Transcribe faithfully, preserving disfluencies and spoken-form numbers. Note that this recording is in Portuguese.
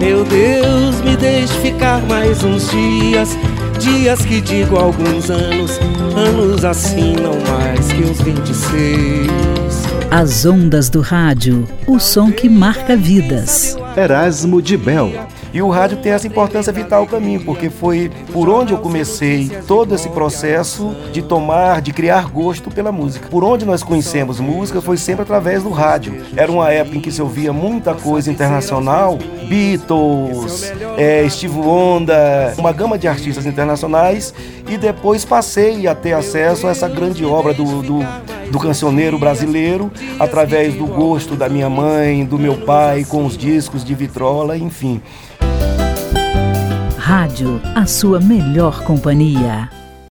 Meu Deus, me deixe ficar mais uns dias, dias que digo alguns anos, anos assim não mais que uns vinte e seis. As ondas do rádio, o som que marca vidas. Erasmo de Bel. E o rádio tem essa importância vital para mim, porque foi por onde eu comecei todo esse processo de tomar, de criar gosto pela música. Por onde nós conhecemos música foi sempre através do rádio. Era uma época em que se ouvia muita coisa internacional, Beatles, é, Stevie Wonder, uma gama de artistas internacionais, e depois passei a ter acesso a essa grande obra do, do, do cancioneiro brasileiro, através do gosto da minha mãe, do meu pai, com os discos de vitrola, enfim. Rádio, a sua melhor companhia.